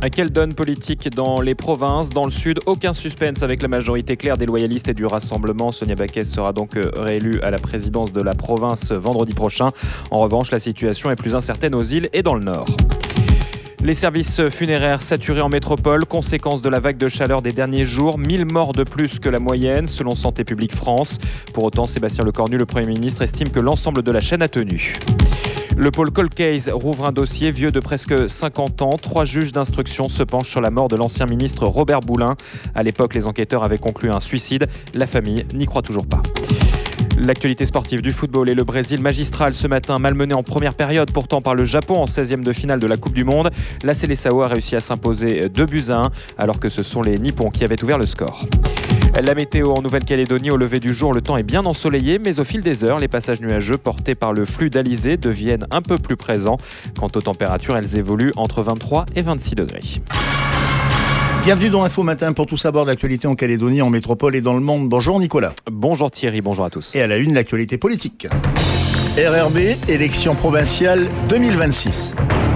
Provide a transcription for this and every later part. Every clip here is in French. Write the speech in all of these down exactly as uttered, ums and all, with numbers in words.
Quelle donne politique dans les provinces? Dans le sud, aucun suspense avec la majorité claire des loyalistes et du Rassemblement. Sonia Baquès sera donc réélue à la présidence de la province vendredi prochain. En revanche, la situation est plus incertaine aux îles et dans le nord. Les services funéraires saturés en métropole, conséquence de la vague de chaleur des derniers jours, mille morts de plus que la moyenne, selon Santé publique France. Pour autant, Sébastien Lecornu, le Premier ministre, estime que l'ensemble de la chaîne a tenu. Le pôle Cold Case rouvre un dossier vieux de presque cinquante ans. Trois juges d'instruction se penchent sur la mort de l'ancien ministre Robert Boulin. À l'époque, les enquêteurs avaient conclu un suicide. La famille n'y croit toujours pas. L'actualité sportive du football et le Brésil magistral ce matin, malmené en première période pourtant par le Japon en seizième de finale de la Coupe du Monde. La Seleção a réussi à s'imposer deux buts à un alors que ce sont les Nippons qui avaient ouvert le score. La météo en Nouvelle-Calédonie au lever du jour, le temps est bien ensoleillé, mais au fil des heures, les passages nuageux portés par le flux d'Alizé deviennent un peu plus présents. Quant aux températures, elles évoluent entre vingt-trois et vingt-six degrés. Bienvenue dans Info Matin pour tout savoir de l'actualité en Calédonie, en métropole et dans le monde. Bonjour Nicolas. Bonjour Thierry, bonjour à tous. Et à la une, l'actualité politique. R R B, élection provinciale deux mille vingt-six.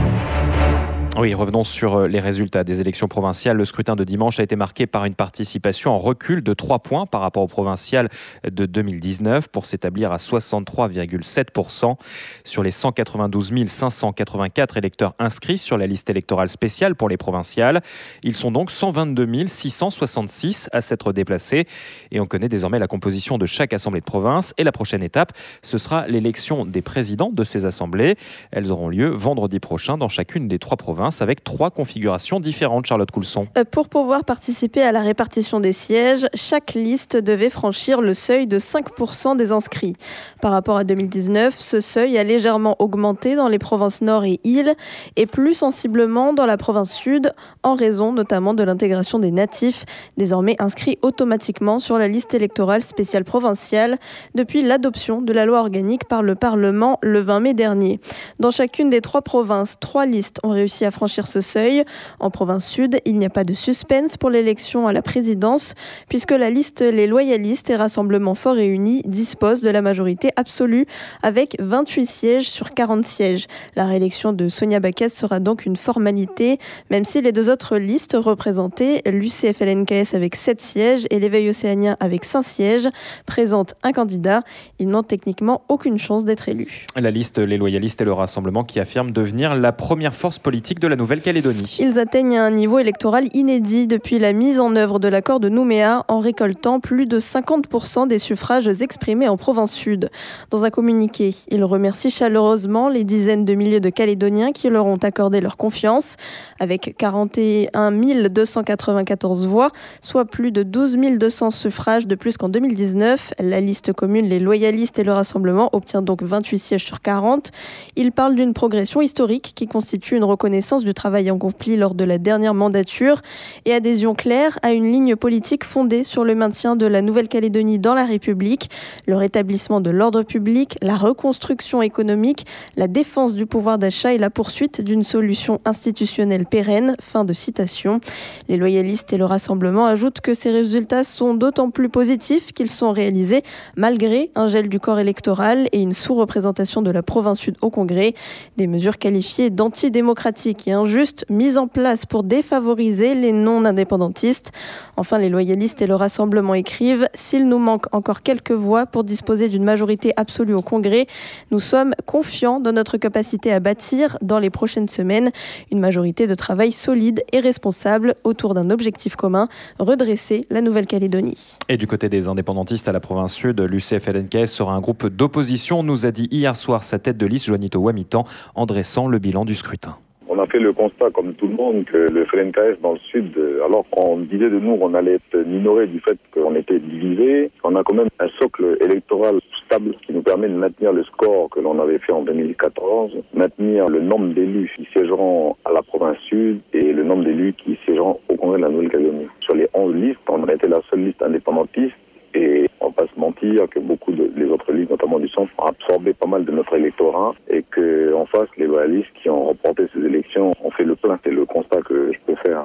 Oui, revenons sur les résultats des élections provinciales. Le scrutin de dimanche a été marqué par une participation en recul de trois points par rapport aux provinciales de deux mille dix-neuf pour s'établir à soixante-trois virgule sept pour cent. Sur les cent quatre-vingt-douze mille cinq cent quatre-vingt-quatre électeurs inscrits sur la liste électorale spéciale pour les provinciales, ils sont donc cent vingt-deux mille six cent soixante-six à s'être déplacés. Et on connaît désormais la composition de chaque assemblée de province. Et la prochaine étape, ce sera l'élection des présidents de ces assemblées. Elles auront lieu vendredi prochain dans chacune des trois provinces, avec trois configurations différentes. Charlotte Coulson. Pour pouvoir participer à la répartition des sièges, chaque liste devait franchir le seuil de cinq pour cent des inscrits. Par rapport à deux mille dix-neuf, ce seuil a légèrement augmenté dans les provinces nord et îles et plus sensiblement dans la province sud, en raison notamment de l'intégration des natifs, désormais inscrits automatiquement sur la liste électorale spéciale provinciale depuis l'adoption de la loi organique par le Parlement le vingt mai dernier. Dans chacune des trois provinces, trois listes ont réussi à franchir ce seuil. En province sud, il n'y a pas de suspense pour l'élection à la présidence, puisque la liste Les Loyalistes et Rassemblement Fort et Unis dispose de la majorité absolue, avec vingt-huit sièges sur quarante sièges. La réélection de Sonia Baquès sera donc une formalité, même si les deux autres listes représentées, l'U C F L N K S avec sept sièges et l'Éveil océanien avec cinq sièges, présentent un candidat. Ils n'ont techniquement aucune chance d'être élus. La liste Les Loyalistes et le Rassemblement qui affirme devenir la première force politique de la Nouvelle-Calédonie. Ils atteignent un niveau électoral inédit depuis la mise en œuvre de l'accord de Nouméa en récoltant plus de cinquante pour cent des suffrages exprimés en province sud. Dans un communiqué, ils remercient chaleureusement les dizaines de milliers de Calédoniens qui leur ont accordé leur confiance. Avec quarante et un mille deux cent quatre-vingt-quatorze voix, soit plus de douze mille deux cents suffrages de plus qu'en deux mille dix-neuf, la liste commune Les Loyalistes et le Rassemblement obtient donc vingt-huit sièges sur quarante. Ils parlent d'une progression historique qui constitue une reconnaissance du travail accompli lors de la dernière mandature et adhésion claire à une ligne politique fondée sur le maintien de la Nouvelle-Calédonie dans la République, le rétablissement de l'ordre public, la reconstruction économique, la défense du pouvoir d'achat et la poursuite d'une solution institutionnelle pérenne. Fin de citation. Les Loyalistes et le Rassemblement ajoutent que ces résultats sont d'autant plus positifs qu'ils sont réalisés malgré un gel du corps électoral et une sous-représentation de la province sud au Congrès. Des mesures qualifiées d'antidémocratiques et injustes mises en place pour défavoriser les non-indépendantistes. Enfin, les Loyalistes et le Rassemblement écrivent « S'il nous manque encore quelques voix pour disposer d'une majorité absolue au Congrès, nous sommes confiants dans notre capacité à bâtir, dans les prochaines semaines, une majorité de travail solide et responsable autour d'un objectif commun, redresser la Nouvelle-Calédonie. » Et du côté des indépendantistes à la province sud, l'U C F L N K S sera un groupe d'opposition, nous a dit hier soir sa tête de liste, Juanito Wamitan, en dressant le bilan du scrutin. On a fait le constat, comme tout le monde, que le F L N K S dans le sud, alors qu'on disait de nous qu'on allait être minoré du fait qu'on était divisé, on a quand même un socle électoral stable qui nous permet de maintenir le score que l'on avait fait en deux mille quatorze, maintenir le nombre d'élus qui siégeront à la province sud et le nombre d'élus qui siégeront au Congrès de la Nouvelle-Calédonie. Sur les onze listes, on a été la seule liste indépendantiste et on ne va pas se mentir que beaucoup de les autres listes, notamment du centre, ont absorbé pas mal de notre électorat et qu'en face, les loyalistes qui ont remporté ces élections ont fait le plein. C'est le constat que je peux faire.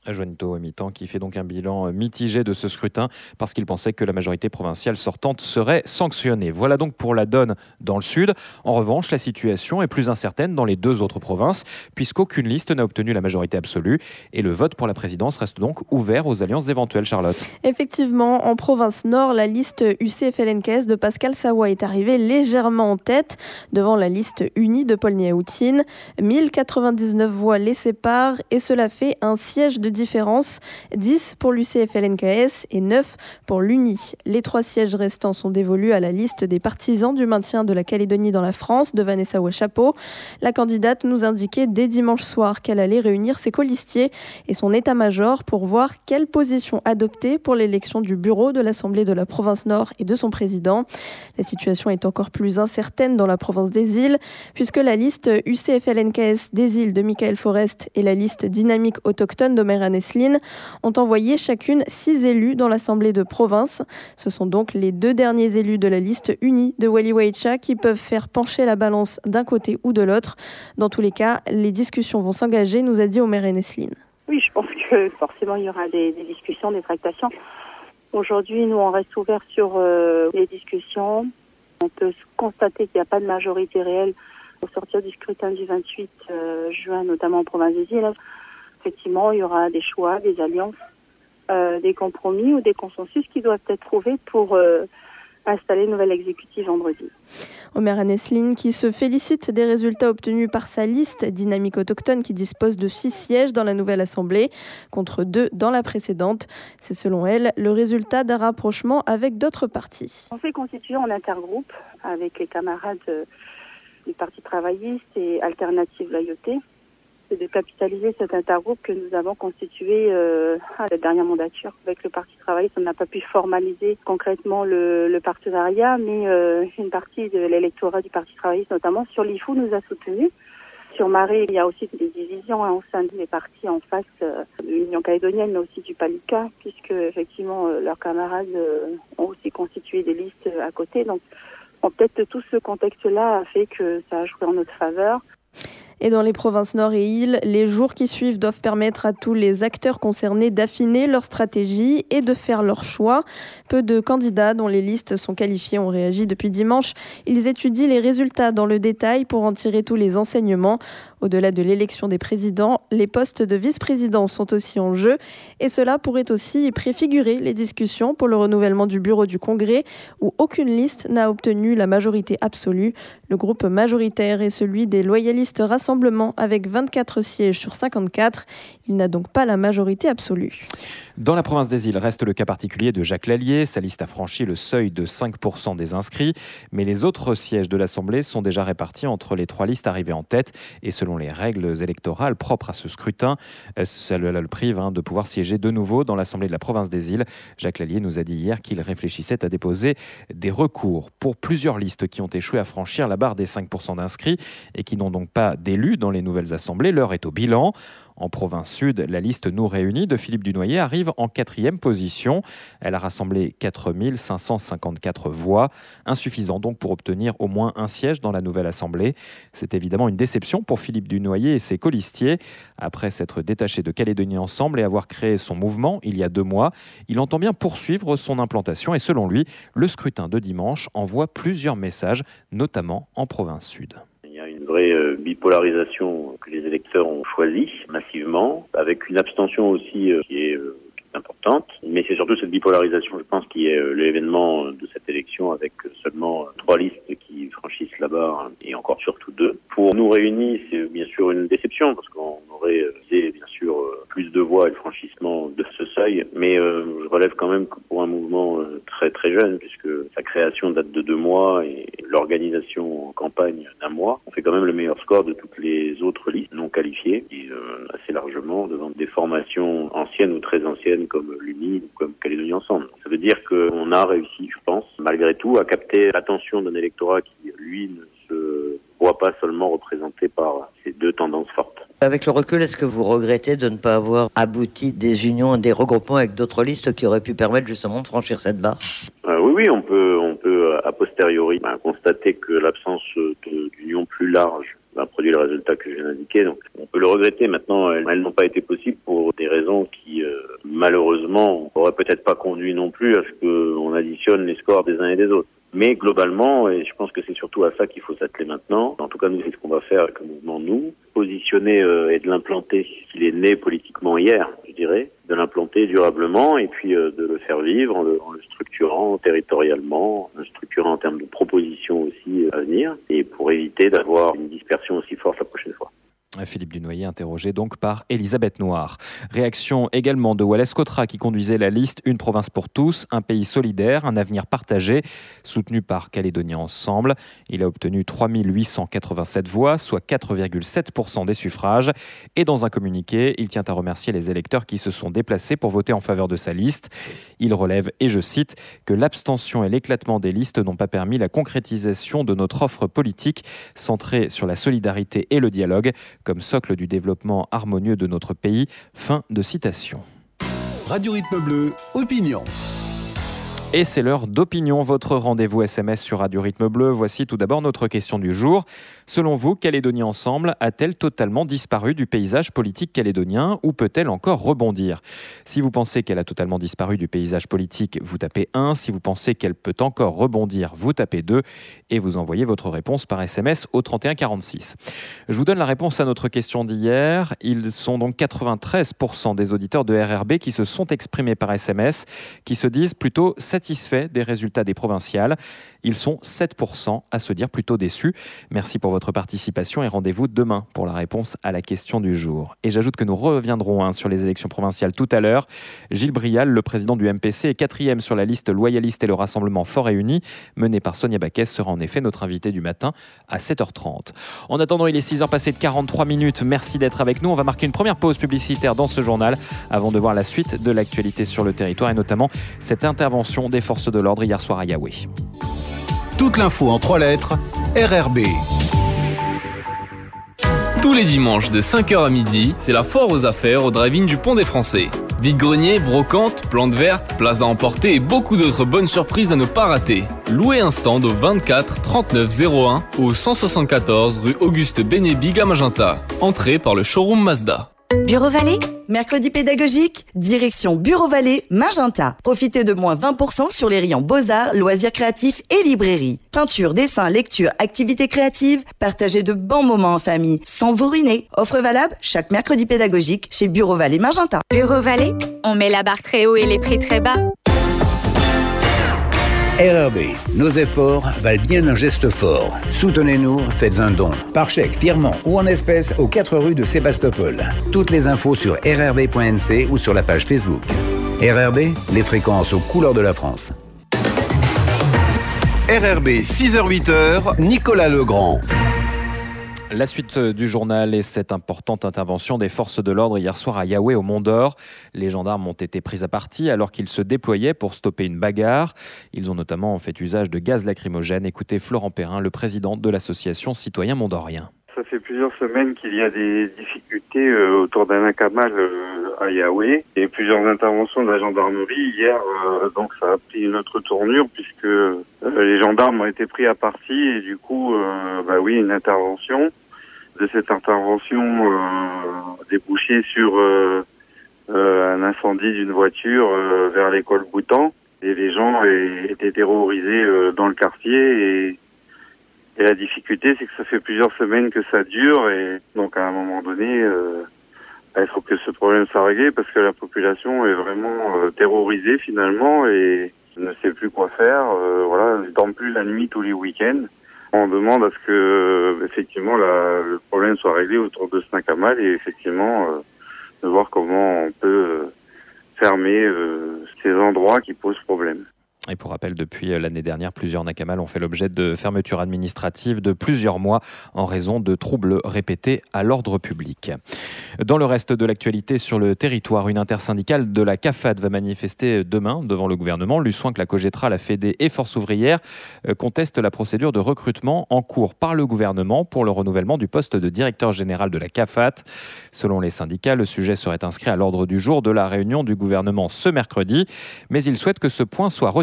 Juanito Mitan qui fait donc un bilan mitigé de ce scrutin parce qu'il pensait que la majorité provinciale sortante serait sanctionnée. Voilà donc pour la donne dans le sud. En revanche, la situation est plus incertaine dans les deux autres provinces puisqu'aucune liste n'a obtenu la majorité absolue et le vote pour la présidence reste donc ouvert aux alliances éventuelles. Charlotte. Effectivement, en province nord, la liste U C F L N K S de Pascal Sawa est arrivée légèrement en tête devant la liste unie de Paul Niaoutine. mille quatre-vingt-dix-neuf voix les séparent et cela fait un siège de différence, dix pour l'U C F L N K S et neuf pour l'U N I. Les trois sièges restants sont dévolus à la liste des partisans du maintien de la Calédonie dans la France de Vanessa Ouachapo. La candidate nous indiquait dès dimanche soir qu'elle allait réunir ses colistiers et son état-major pour voir quelle position adopter pour l'élection du bureau de l'Assemblée de la province Nord et de son président. La situation est encore plus incertaine dans la province des îles puisque la liste U C F L N K S des îles de Michael Forest et la liste dynamique autochtone d'Omer Aneslin ont envoyé chacune six élus dans l'Assemblée de province. Ce sont donc les deux derniers élus de la liste unie de Wali Waicha qui peuvent faire pencher la balance d'un côté ou de l'autre. Dans tous les cas, les discussions vont s'engager, nous a dit Omer Aneslin. Oui, je pense que forcément il y aura des, des discussions, des tractations. Aujourd'hui, nous, on reste ouvert sur euh, les discussions. On peut constater qu'il n'y a pas de majorité réelle au sortir du scrutin du vingt-huit juin, notamment en province des îles. Effectivement, il y aura des choix, des alliances, euh, des compromis ou des consensus qui doivent être trouvés pour euh, installer une nouvelle exécutive vendredi. Omer Aneslin qui se félicite des résultats obtenus par sa liste dynamique autochtone qui dispose de six sièges dans la nouvelle assemblée contre deux dans la précédente. C'est selon elle le résultat d'un rapprochement avec d'autres partis. On s'est constitué en intergroupe avec les camarades euh, du Parti travailliste et Alternative Loyauté. C'est de capitaliser cet intergroupe que nous avons constitué euh, à la dernière mandature avec le Parti travailliste. On n'a pas pu formaliser concrètement le, le partenariat, mais euh, une partie de l'électorat du Parti travailliste, notamment sur l'I F O, nous a soutenus. Sur Marais, il y a aussi des divisions hein, au sein des partis en face euh, de l'Union calédonienne, mais aussi du Palika, puisque effectivement euh, leurs camarades euh, ont aussi constitué des listes euh, à côté. Donc, bon, peut-être tout ce contexte-là a fait que ça a joué en notre faveur. Et dans les provinces Nord et Îles, les jours qui suivent doivent permettre à tous les acteurs concernés d'affiner leur stratégie et de faire leur choix. Peu de candidats dont les listes sont qualifiées ont réagi depuis dimanche. Ils étudient les résultats dans le détail pour en tirer tous les enseignements. Au-delà de l'élection des présidents, les postes de vice-président sont aussi en jeu. Et cela pourrait aussi préfigurer les discussions pour le renouvellement du bureau du Congrès, où aucune liste n'a obtenu la majorité absolue. Le groupe majoritaire est celui des loyalistes Rassemblement avec vingt-quatre sièges sur cinquante-quatre. Il n'a donc pas la majorité absolue. Dans la province des îles, reste le cas particulier de Jacques Lallier. Sa liste a franchi le seuil de cinq pour cent des inscrits. Mais les autres sièges de l'Assemblée sont déjà répartis entre les trois listes arrivées en tête. Et selon les règles électorales propres à ce scrutin, ça le prive hein, de pouvoir siéger de nouveau dans l'Assemblée de la province des îles. Jacques Lallier nous a dit hier qu'il réfléchissait à déposer des recours pour plusieurs listes qui ont échoué à franchir la barre des cinq pour cent d'inscrits et qui n'ont donc pas d'élus dans les nouvelles assemblées. L'heure est au bilan. En province sud, la liste Nous Réunis de Philippe Dunoyer arrive en quatrième position. Elle a rassemblé quatre mille cinq cent cinquante-quatre voix, insuffisant donc pour obtenir au moins un siège dans la nouvelle assemblée. C'est évidemment une déception pour Philippe Dunoyer et ses colistiers. Après s'être détaché de Calédonie Ensemble et avoir créé son mouvement il y a deux mois, il entend bien poursuivre son implantation et selon lui, le scrutin de dimanche envoie plusieurs messages, notamment en province sud. Il y a une vraie euh, bipolarisation que les électeurs ont choisie massivement, avec une abstention aussi euh, qui est euh, importante. Mais c'est surtout cette bipolarisation, je pense, qui est euh, l'événement de cette élection, avec seulement euh, trois listes qui franchissent la barre, et encore surtout deux. Pour Nous Réunis, c'est bien sûr une déception, parce qu'on aurait visé, bien sûr, euh, plus de voix et le franchissement de ce seuil. Mais euh, je relève quand même que pour un mouvement euh, très très jeune, puisque sa création date de deux mois et l'organisation en campagne d'un mois, on fait quand même le meilleur score de toutes les autres listes non qualifiées, et euh, assez largement devant des formations anciennes ou très anciennes comme l'U N I ou comme Calédonie Ensemble. Ça veut dire qu'on a réussi, je pense, malgré tout, à capter l'attention d'un électorat qui, lui, ne se voit pas seulement représenté par ces deux tendances fortes. Avec le recul, est-ce que vous regrettez de ne pas avoir abouti des unions, des regroupements avec d'autres listes qui auraient pu permettre justement de franchir cette barre ? euh, Oui, oui, on peut, on peut a posteriori bah, constater que l'absence d'union plus large a produit le résultat que je viens d'indiquer. Donc on peut le regretter. Maintenant, elles, elles n'ont pas été possibles pour des raisons qui, euh, malheureusement, n'auraient peut-être pas conduit non plus à ce qu'on additionne les scores des uns et des autres. Mais globalement, et je pense que c'est surtout à ça qu'il faut s'atteler maintenant, en tout cas nous c'est ce qu'on va faire avec le mouvement Nous, positionner euh, et de l'implanter, qu'il est né politiquement hier, je dirais, de l'implanter durablement et puis euh, de le faire vivre en le, en le structurant territorialement, en le structurant en termes de propositions aussi euh, à venir, et pour éviter d'avoir une dispersion aussi forte la prochaine fois. Philippe Dunoyer, interrogé donc par Elisabeth Noir. Réaction également de Wallace Cotra qui conduisait la liste Une province pour tous, un pays solidaire, un avenir partagé, soutenu par Calédonie Ensemble. Il a obtenu trois mille huit cent quatre-vingt-sept voix, soit quatre virgule sept pour cent des suffrages. Et dans un communiqué, il tient à remercier les électeurs qui se sont déplacés pour voter en faveur de sa liste. Il relève, et je cite, que l'abstention et l'éclatement des listes n'ont pas permis la concrétisation de notre offre politique centrée sur la solidarité et le dialogue comme socle du développement harmonieux de notre pays. Fin de citation. Radio Rythme Bleu, opinion. Et c'est l'heure d'opinion, votre rendez-vous S M S sur Radio Rythme Bleu. Voici tout d'abord notre question du jour. Selon vous, Calédonie Ensemble a-t-elle totalement disparu du paysage politique calédonien ou peut-elle encore rebondir ? Si vous pensez qu'elle a totalement disparu du paysage politique, vous tapez un. Si vous pensez qu'elle peut encore rebondir, vous tapez deux. Et vous envoyez votre réponse par S M S au trente et un quarante-six. Je vous donne la réponse à notre question d'hier. Ils sont donc quatre-vingt-treize pour cent des auditeurs de R R B qui se sont exprimés par S M S, qui se disent plutôt satisfaits des résultats des provinciales. Ils sont sept pour cent à se dire plutôt déçus. Merci pour votre participation et rendez-vous demain pour la réponse à la question du jour. Et j'ajoute que nous reviendrons hein, sur les élections provinciales tout à l'heure. Gilles Brial, le président du M P C, est quatrième sur la liste loyaliste et le Rassemblement Fort et Uni, mené par Sonia Baquès, sera en effet notre invité du matin à sept heures trente. En attendant, il est six heures passées de quarante-trois minutes. Merci d'être avec nous. On va marquer une première pause publicitaire dans ce journal avant de voir la suite de l'actualité sur le territoire et notamment cette intervention des forces de l'ordre hier soir à Yahweh. Toute l'info en trois lettres, R R B. Tous les dimanches de cinq heures à midi, c'est la foire aux affaires au drive-in du Pont des Français. Vide-grenier, brocante, plantes vertes, plaza emporter et beaucoup d'autres bonnes surprises à ne pas rater. Louez un stand au vingt-quatre trente-neuf zéro un ou cent soixante-quatorze rue Auguste Bénébig à Magenta. Entrée par le showroom Mazda. Bureau Vallée, mercredi pédagogique, direction Bureau Vallée, Magenta. Profitez de moins vingt pour cent sur les rayons Beaux-Arts, loisirs créatifs et librairie. Peinture, dessin, lecture, activités créatives, partagez de bons moments en famille, sans vous ruiner. Offre valable chaque mercredi pédagogique chez Bureau Vallée, Magenta. Bureau Vallée, on met la barre très haut et les prix très bas. R R B, nos efforts valent bien un geste fort. Soutenez-nous, faites un don. Par chèque, virement ou en espèces aux quatre rues de Sébastopol. Toutes les infos sur r r b point n c ou sur la page Facebook. R R B, les fréquences aux couleurs de la France. R R B, six heures huit heures, Nicolas Legrand. La suite du journal et cette importante intervention des forces de l'ordre hier soir à Yahweh au Mont d'Or. Les gendarmes ont été pris à partie alors qu'ils se déployaient pour stopper une bagarre. Ils ont notamment fait usage de gaz lacrymogène. Écoutez Florent Perrin, le président de l'association Citoyens Mondoriens. Ça fait plusieurs semaines qu'il y a des difficultés euh, autour d'un Nakamal euh, à Yahweh et plusieurs interventions de la gendarmerie. Hier, euh, donc ça a pris une autre tournure puisque euh, les gendarmes ont été pris à partie et du coup, euh, bah oui, une intervention. De cette intervention euh, débouchée sur euh, euh, un incendie d'une voiture euh, vers l'école Boutan et les gens étaient terrorisés euh, dans le quartier et, et la difficulté c'est que ça fait plusieurs semaines que ça dure et donc à un moment donné euh, il faut que ce problème soit réglé parce que la population est vraiment euh, terrorisée finalement et ne sait plus quoi faire, euh, voilà, ne dort plus la nuit tous les week-ends. On demande à ce que, effectivement, la, le problème soit réglé autour de ce Nakamal et effectivement euh, de voir comment on peut euh, fermer euh, ces endroits qui posent problème. Et pour rappel, depuis l'année dernière, plusieurs Nakamal ont fait l'objet de fermetures administratives de plusieurs mois en raison de troubles répétés à l'ordre public. Dans le reste de l'actualité sur le territoire, une intersyndicale de la CAFAD va manifester demain devant le gouvernement. L'U S O I N C, la COGETRA, la Fédé et Force ouvrière contestent la procédure de recrutement en cours par le gouvernement pour le renouvellement du poste de directeur général de la CAFAT. Selon les syndicats, le sujet serait inscrit à l'ordre du jour de la réunion du gouvernement ce mercredi, mais ils souhaitent que ce point soit retiré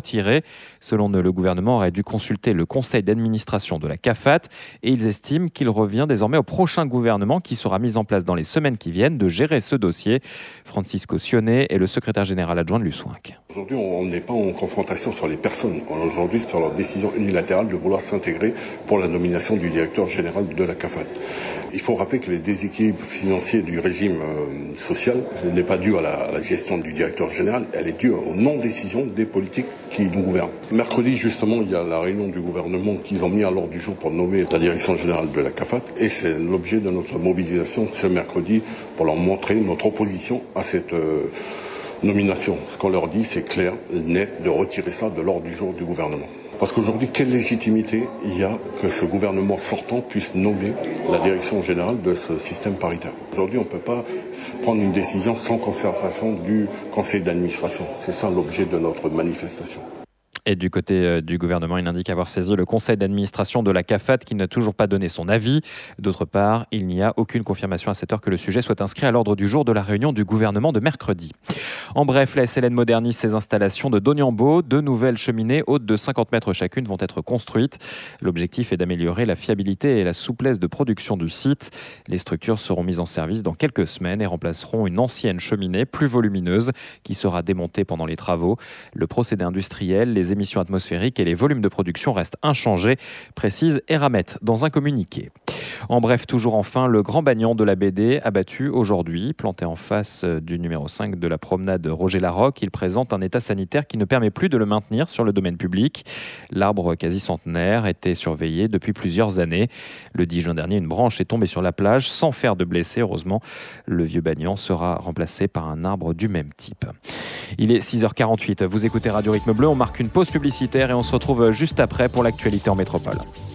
retiré. Selon eux, le gouvernement aurait dû consulter le conseil d'administration de la CAFAT et ils estiment qu'il revient désormais au prochain gouvernement qui sera mis en place dans les semaines qui viennent de gérer ce dossier. Francisco Sionnet est le secrétaire général adjoint de l'U S W A C. Aujourd'hui, on n'est pas en confrontation sur les personnes. Aujourd'hui, sur leur décision unilatérale de vouloir s'intégrer pour la nomination du directeur général de la CAFAT. Il faut rappeler que les déséquilibres financiers du régime euh, social, ce n'est pas dû à la, à la gestion du directeur général, elle est due aux non-décisions des politiques qui nous gouvernent. Mercredi, justement, il y a la réunion du gouvernement qu'ils ont mis à l'ordre du jour pour nommer la direction générale de la CAFAT. Et c'est l'objet de notre mobilisation ce mercredi pour leur montrer notre opposition à cette euh, nomination. Ce qu'on leur dit, c'est clair, net, de retirer ça de l'ordre du jour du gouvernement. Parce qu'aujourd'hui, quelle légitimité il y a que ce gouvernement sortant puisse nommer la direction générale de ce système paritaire? Aujourd'hui, on ne peut pas prendre une décision sans concertation du conseil d'administration. C'est ça l'objet de notre manifestation. Et du côté du gouvernement, il indique avoir saisi le conseil d'administration de la CAFAT qui n'a toujours pas donné son avis. D'autre part, il n'y a aucune confirmation à cette heure que le sujet soit inscrit à l'ordre du jour de la réunion du gouvernement de mercredi. En bref, la S L N modernise ses installations de Doniambo. Deux nouvelles cheminées hautes de cinquante mètres chacune vont être construites. L'objectif est d'améliorer la fiabilité et la souplesse de production du site. Les structures seront mises en service dans quelques semaines et remplaceront une ancienne cheminée plus volumineuse qui sera démontée pendant les travaux. Le procédé industriel, les émissions atmosphériques et les volumes de production restent inchangés, précise Eramet dans un communiqué. En bref, toujours enfin, le grand banyan de la B D abattu aujourd'hui, planté en face du numéro cinq de la promenade Roger Larocque. Il présente un état sanitaire qui ne permet plus de le maintenir sur le domaine public. L'arbre quasi centenaire était surveillé depuis plusieurs années. Le dix juin dernier, une branche est tombée sur la plage sans faire de blessés. Heureusement, le vieux banyan sera remplacé par un arbre du même type. Il est six heures quarante-huit. Vous écoutez Radio Rythme Bleu. On marque une pause publicitaire et on se retrouve juste après pour l'actualité en métropole.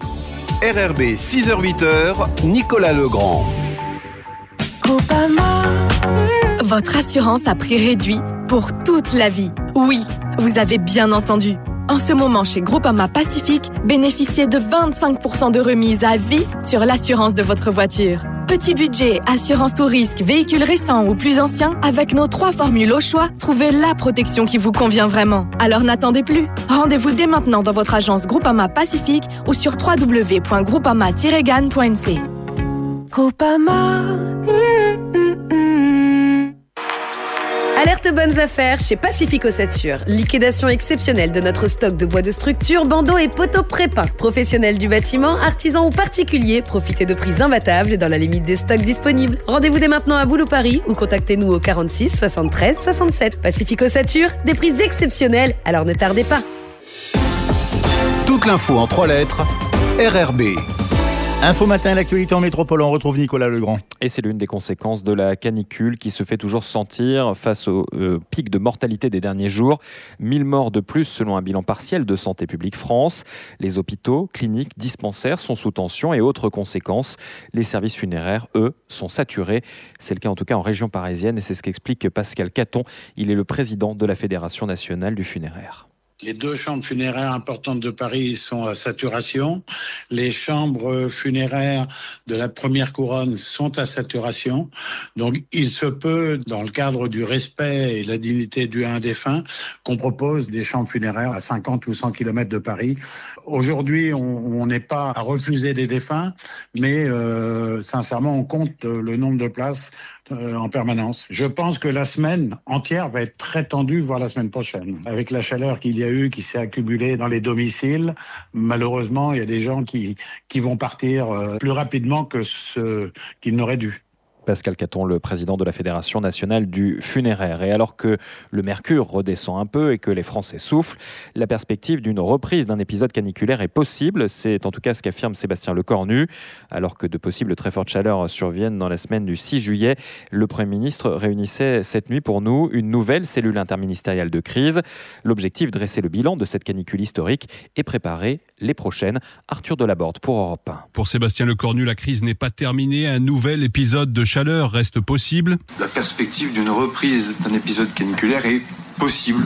R R B, six heures huit, Nicolas Legrand. Groupama. Votre assurance à prix réduit pour toute la vie. Oui, vous avez bien entendu. En ce moment, chez Groupama Pacifique, bénéficiez de vingt-cinq pour cent de remise à vie sur l'assurance de votre voiture. Petit budget, assurance tout risque, véhicule récent ou plus ancien, avec nos trois formules au choix, trouvez la protection qui vous convient vraiment. Alors n'attendez plus. Rendez-vous dès maintenant dans votre agence Groupama Pacifique ou sur w w w point groupama tiret gan point n c. Groupama. Alerte bonnes affaires chez Pacific Ossature. Liquidation exceptionnelle de notre stock de bois de structure, bandeaux et poteaux prépeints. Professionnels du bâtiment, artisans ou particuliers, profitez de prix imbattables dans la limite des stocks disponibles. Rendez-vous dès maintenant à Boulou Paris ou contactez-nous au quarante-six soixante-treize soixante-sept. Pacific Ossature, des prix exceptionnels, alors ne tardez pas. Toute l'info en trois lettres, R R B. Info matin, l'actualité en métropole, on retrouve Nicolas Legrand. Et c'est l'une des conséquences de la canicule qui se fait toujours sentir face au euh, pic de mortalité des derniers jours. mille morts de plus selon un bilan partiel de Santé publique France. Les hôpitaux, cliniques, dispensaires sont sous tension et autres conséquences. Les services funéraires, eux, sont saturés. C'est le cas en tout cas en région parisienne et c'est ce qu'explique Pascal Caton. Il est le président de la Fédération nationale du funéraire. Les deux chambres funéraires importantes de Paris sont à saturation. Les chambres funéraires de la première couronne sont à saturation. Donc, il se peut, dans le cadre du respect et la dignité du un défunt, qu'on propose des chambres funéraires à cinquante ou cent kilomètres de Paris. Aujourd'hui, on n'est pas à refuser des défunts, mais euh, sincèrement, on compte le nombre de places Euh, en permanence. Je pense que la semaine entière va être très tendue, voire la semaine prochaine. Avec la chaleur qu'il y a eu, qui s'est accumulée dans les domiciles, malheureusement, il y a des gens qui, qui vont partir euh, plus rapidement que ce qu'ils n'auraient dû. Pascal Caton, le président de la Fédération nationale du funéraire. Et alors que le mercure redescend un peu et que les Français soufflent, la perspective d'une reprise d'un épisode caniculaire est possible. C'est en tout cas ce qu'affirme Sébastien Lecornu. Alors que de possibles très fortes chaleurs surviennent dans la semaine du six juillet, le Premier ministre réunissait cette nuit pour nous une nouvelle cellule interministérielle de crise. L'objectif, dresser le bilan de cette canicule historique et préparer les prochaines. Arthur Delaborde pour Europe un. Pour Sébastien Lecornu, la crise n'est pas terminée. Un nouvel épisode de chaleur reste possible. La perspective d'une reprise d'un épisode caniculaire est possible.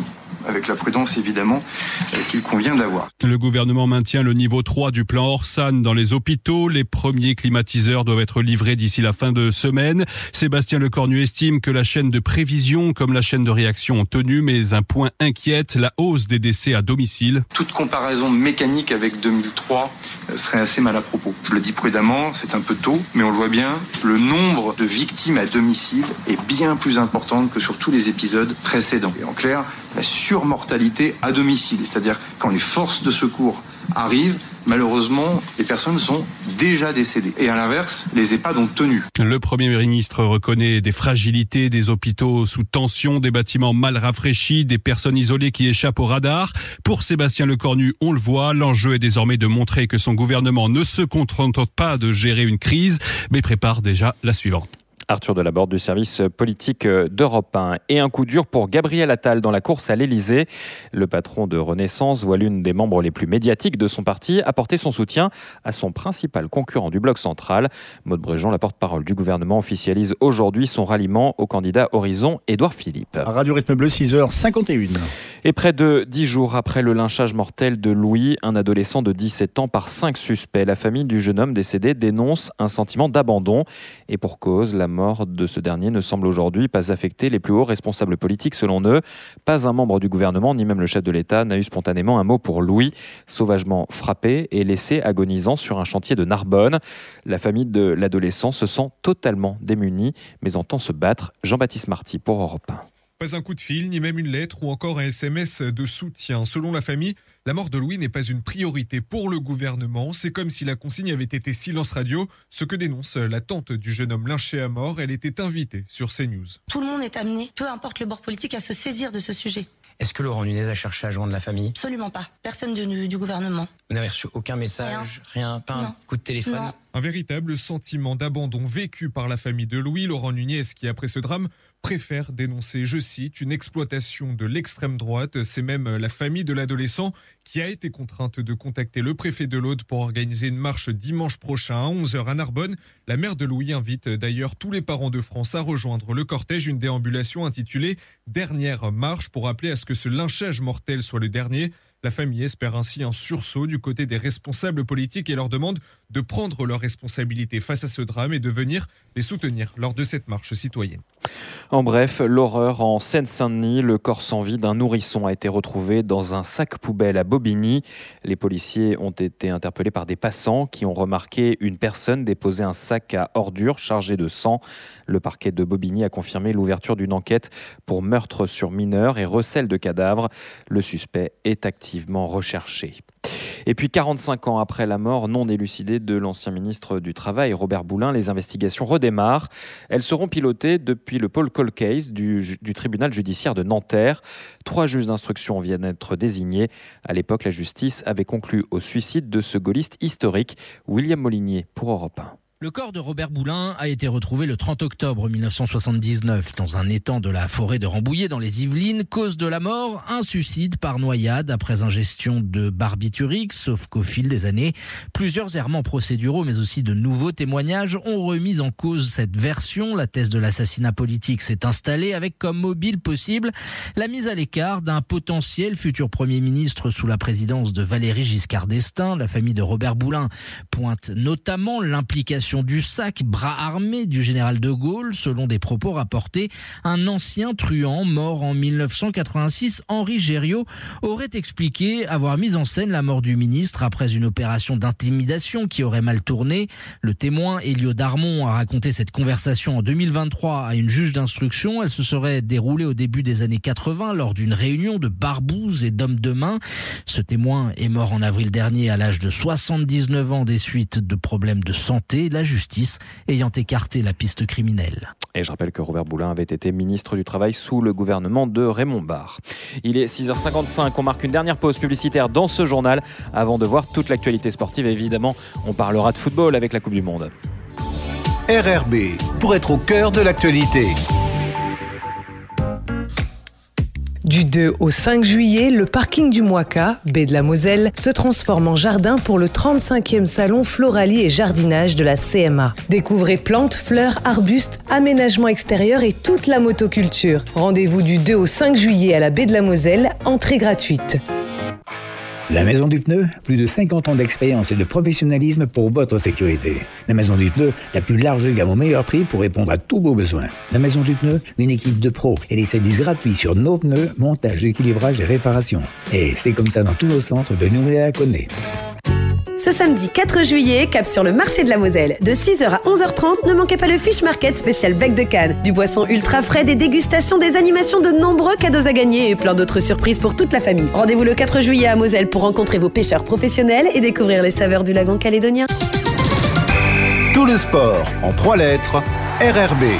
avec la prudence évidemment qu'il convient d'avoir. Le gouvernement maintient le niveau trois du plan Orsan dans les hôpitaux. Les premiers climatiseurs doivent être livrés d'ici la fin de semaine. Sébastien Lecornu estime que la chaîne de prévision comme la chaîne de réaction ont tenu, mais un point inquiète, la hausse des décès à domicile. Toute comparaison mécanique avec deux mille trois serait assez mal à propos. Je le dis prudemment, c'est un peu tôt, mais on le voit bien, le nombre de victimes à domicile est bien plus important que sur tous les épisodes précédents. Et en clair, la surmortalité à domicile, c'est-à-dire quand les forces de secours arrivent, malheureusement, les personnes sont déjà décédées. Et à l'inverse, les EHPAD ont tenu. Le Premier ministre reconnaît des fragilités des hôpitaux sous tension, des bâtiments mal rafraîchis, des personnes isolées qui échappent au radar. Pour Sébastien Lecornu, on le voit, l'enjeu est désormais de montrer que son gouvernement ne se contente pas de gérer une crise, mais prépare déjà la suivante. Arthur Delaborde du service politique d'Europe un. Et un coup dur pour Gabriel Attal dans la course à l'Elysée. Le patron de Renaissance voit l'une des membres les plus médiatiques de son parti apporter son soutien à son principal concurrent du bloc central. Maude Bréjean, la porte-parole du gouvernement, officialise aujourd'hui son ralliement au candidat Horizon Édouard Philippe. Radio Rythme Bleu, six heures cinquante et une. Et près de dix jours après le lynchage mortel de Louis, un adolescent de dix-sept ans par cinq suspects, la famille du jeune homme décédé dénonce un sentiment d'abandon. Et pour cause, la mort de ce dernier ne semble aujourd'hui pas affecter les plus hauts responsables politiques selon eux. Pas un membre du gouvernement, ni même le chef de l'État, n'a eu spontanément un mot pour Louis, sauvagement frappé et laissé agonisant sur un chantier de Narbonne. La famille de l'adolescent se sent totalement démunie, mais entend se battre. Jean-Baptiste Marty pour Europe un. Pas un coup de fil, ni même une lettre ou encore un S M S de soutien. Selon la famille, la mort de Louis n'est pas une priorité pour le gouvernement. C'est comme si la consigne avait été silence radio, ce que dénonce la tante du jeune homme lynché à mort. Elle était invitée sur CNews. Tout le monde est amené, peu importe le bord politique, à se saisir de ce sujet. Est-ce que Laurent Nunez a cherché à joindre la famille ? Absolument pas. Personne du, du gouvernement. Vous n'avez reçu aucun message, rien, rien pas non. Un coup de téléphone non. Un véritable sentiment d'abandon vécu par la famille de Louis. Laurent Nunez qui, après ce drame, préfère dénoncer, je cite, une exploitation de l'extrême droite. C'est même la famille de l'adolescent qui a été contrainte de contacter le préfet de l'Aude pour organiser une marche dimanche prochain à onze heures à Narbonne. La mère de Louis invite d'ailleurs tous les parents de France à rejoindre le cortège, une déambulation intitulée « Dernière marche » pour appeler à ce que ce lynchage mortel soit le dernier. La famille espère ainsi un sursaut du côté des responsables politiques et leur demande de prendre leurs responsabilités face à ce drame et de venir les soutenir lors de cette marche citoyenne. En bref, l'horreur en Seine-Saint-Denis. Le corps sans vie d'un nourrisson a été retrouvé dans un sac poubelle à Bobigny. Les policiers ont été interpellés par des passants qui ont remarqué une personne déposer un sac à ordures chargé de sang. Le parquet de Bobigny a confirmé l'ouverture d'une enquête pour meurtre sur mineur et recel de cadavres. Le suspect est activement recherché. Et puis quarante-cinq ans après la mort non élucidée de l'ancien ministre du Travail, Robert Boulin, les investigations redémarrent. Elles seront pilotées depuis le pôle Cold Case du, du tribunal judiciaire de Nanterre. Trois juges d'instruction viennent d'être désignés. À l'époque, la justice avait conclu au suicide de ce gaulliste historique, William Molinier pour Europe un. Le corps de Robert Boulin a été retrouvé le trente octobre mille neuf cent soixante-dix-neuf dans un étang de la forêt de Rambouillet dans les Yvelines. Cause de la mort, un suicide par noyade après ingestion de barbiturique. Sauf qu'au fil des années, plusieurs errements procéduraux mais aussi de nouveaux témoignages ont remis en cause cette version. La thèse de l'assassinat politique s'est installée avec comme mobile possible la mise à l'écart d'un potentiel futur Premier ministre sous la présidence de Valéry Giscard d'Estaing. La famille de Robert Boulin pointe notamment l'implication du sac, bras armé du général de Gaulle. Selon des propos rapportés, un ancien truand mort en mille neuf cent quatre-vingt-six, Henri Gériot, aurait expliqué avoir mis en scène la mort du ministre après une opération d'intimidation qui aurait mal tourné. Le témoin Elio Darmon a raconté cette conversation en deux mille vingt-trois à une juge d'instruction. Elle se serait déroulée au début des années quatre-vingts lors d'une réunion de barbouzes et d'hommes de main. Ce témoin est mort en avril dernier à l'âge de soixante-dix-neuf ans des suites de problèmes de santé. La justice ayant écarté la piste criminelle. Et je rappelle que Robert Boulin avait été ministre du Travail sous le gouvernement de Raymond Barre. Il est six heures cinquante-cinq, on marque une dernière pause publicitaire dans ce journal avant de voir toute l'actualité sportive. Évidemment, on parlera de football avec la Coupe du Monde. R R B, pour être au cœur de l'actualité. Du deux au cinq juillet, le parking du Moika, baie de la Moselle, se transforme en jardin pour le trente-cinquième salon Floralie et Jardinage de la C M A. Découvrez plantes, fleurs, arbustes, aménagements extérieurs et toute la motoculture. Rendez-vous du deux au cinq juillet à la baie de la Moselle, entrée gratuite. La Maison du Pneu, plus de cinquante ans d'expérience et de professionnalisme pour votre sécurité. La Maison du Pneu, la plus large gamme au meilleur prix pour répondre à tous vos besoins. La Maison du Pneu, une équipe de pros et des services gratuits sur nos pneus, montage, équilibrage et réparation. Et c'est comme ça dans tous nos centres de Nouméa-Connay. Ce samedi quatre juillet, cap sur le marché de la Moselle. De six heures à onze heures trente, ne manquez pas le Fish Market spécial bec de Cannes. Du boisson ultra frais, des dégustations, des animations, de nombreux cadeaux à gagner et plein d'autres surprises pour toute la famille. Rendez-vous le quatre juillet à Moselle pour rencontrer vos pêcheurs professionnels et découvrir les saveurs du lagon calédonien. Tout le sport en trois lettres, R R B.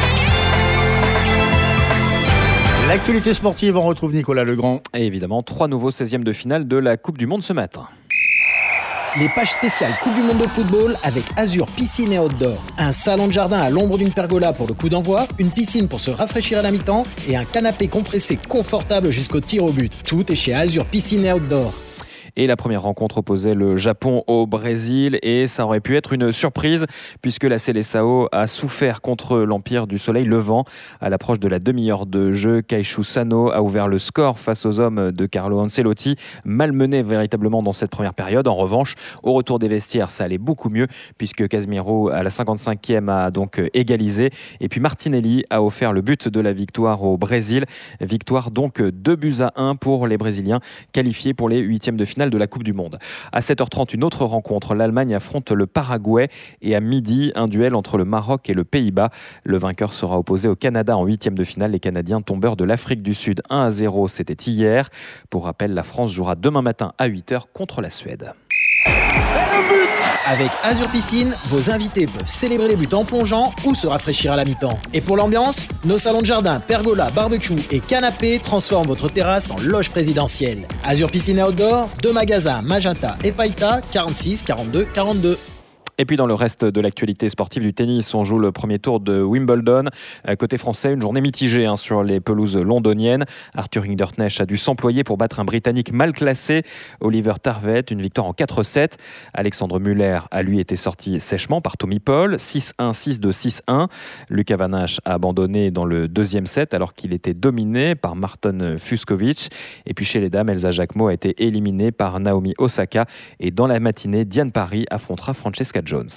L'actualité sportive, on retrouve Nicolas Legrand. Et évidemment, trois nouveaux seizièmes de finale de la Coupe du Monde ce matin. Les pages spéciales Coupe du Monde de football avec Azur Piscine et Outdoor. Un salon de jardin à l'ombre d'une pergola pour le coup d'envoi, une piscine pour se rafraîchir à la mi-temps et un canapé compressé confortable jusqu'au tir au but. Tout est chez Azur Piscine et Outdoor. Et la première rencontre opposait le Japon au Brésil et ça aurait pu être une surprise puisque la Seleção a souffert contre l'Empire du Soleil Levant. À l'approche de la demi-heure de jeu, Keishu Sano a ouvert le score face aux hommes de Carlo Ancelotti, malmené véritablement dans cette première période. En revanche, au retour des vestiaires, ça allait beaucoup mieux puisque Casemiro à la cinquante-cinquième a donc égalisé et puis Martinelli a offert le but de la victoire au Brésil. Victoire donc deux buts à un pour les Brésiliens qualifiés pour les huitièmes de finale de la Coupe du Monde. À sept heures trente, une autre rencontre. L'Allemagne affronte le Paraguay et à midi, un duel entre le Maroc et le Pays-Bas. Le vainqueur sera opposé au Canada en huitième de finale. Les Canadiens tombeurs de l'Afrique du Sud un à zéro, c'était hier. Pour rappel, la France jouera demain matin à huit heures contre la Suède. Avec Azur Piscine, vos invités peuvent célébrer les buts en plongeant ou se rafraîchir à la mi-temps. Et pour l'ambiance, nos salons de jardin, pergola, barbecue et canapé transforment votre terrasse en loge présidentielle. Azur Piscine et Outdoor, deux magasins, Magenta et Païta, quarante-six, quarante-deux, quarante-deux. Et puis dans le reste de l'actualité sportive du tennis, on joue le premier tour de Wimbledon. Côté français, une journée mitigée hein, sur les pelouses londoniennes. Arthur Hinderknecht a dû s'employer pour battre un Britannique mal classé, Oliver Tarvet, une victoire en quatre sept. Alexandre Muller a lui été sorti sèchement par Tommy Paul, six un, six deux, six un. Lucas Van Hache a abandonné dans le deuxième set alors qu'il était dominé par Marton Fucsovics. Et puis chez les dames, Elsa Jacquemot a été éliminée par Naomi Osaka. Et dans la matinée, Diane Parry affrontera Francesca Jones.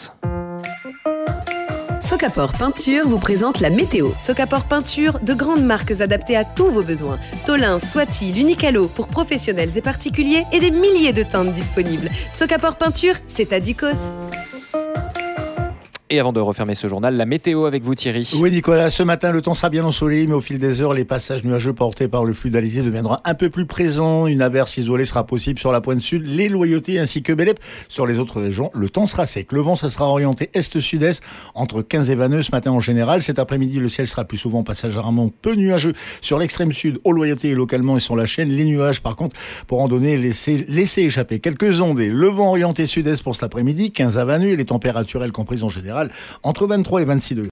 Socapor Peinture vous présente la météo. Socapor Peinture, de grandes marques adaptées à tous vos besoins. Tolin, Swati, L'Unicalo pour professionnels et particuliers et des milliers de teintes disponibles. Socapor Peinture, c'est à Ducos. Et avant de refermer ce journal, la météo avec vous Thierry. Oui Nicolas, ce matin le temps sera bien ensoleillé, mais au fil des heures, les passages nuageux portés par le flux d'Alizé deviendront un peu plus présents. Une averse isolée sera possible sur la pointe sud, les Loyautés ainsi que Bélep. Sur les autres régions, le temps sera sec. Le vent, ça sera orienté est-sud-est entre quinze et vingt ce matin en général. Cet après-midi, le ciel sera plus souvent passagèrement peu nuageux sur l'extrême sud, aux Loyautés et localement et sur la chaîne. Les nuages, par contre, pourront donner laisser, laisser échapper quelques ondées. Le vent orienté sud-est pour cet après-midi, quinze à vingt et les températures, elles comprises en général entre vingt-trois et vingt-six degrés.